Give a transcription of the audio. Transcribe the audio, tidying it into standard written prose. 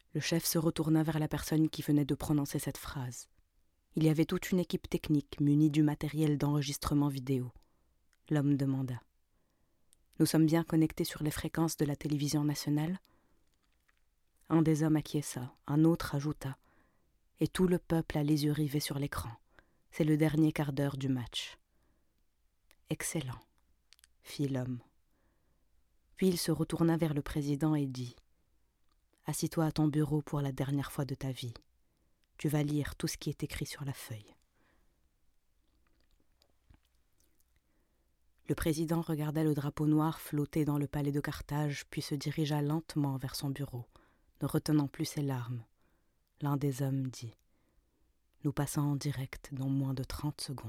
Le chef se retourna vers la personne qui venait de prononcer cette phrase. Il y avait toute une équipe technique munie du matériel d'enregistrement vidéo. L'homme demanda. « Nous sommes bien connectés sur les fréquences de la télévision nationale ?» Un des hommes acquiesça, un autre ajouta. Et tout le peuple a les yeux rivés sur l'écran. C'est le dernier quart d'heure du match. « Excellent, » fit l'homme. Puis il se retourna vers le président et dit « Assis-toi à ton bureau pour la dernière fois de ta vie. Tu vas lire tout ce qui est écrit sur la feuille. » Le président regarda le drapeau noir flotter dans le palais de Carthage, puis se dirigea lentement vers son bureau, ne retenant plus ses larmes. L'un des hommes dit « Nous passons en direct dans moins de 30 secondes. »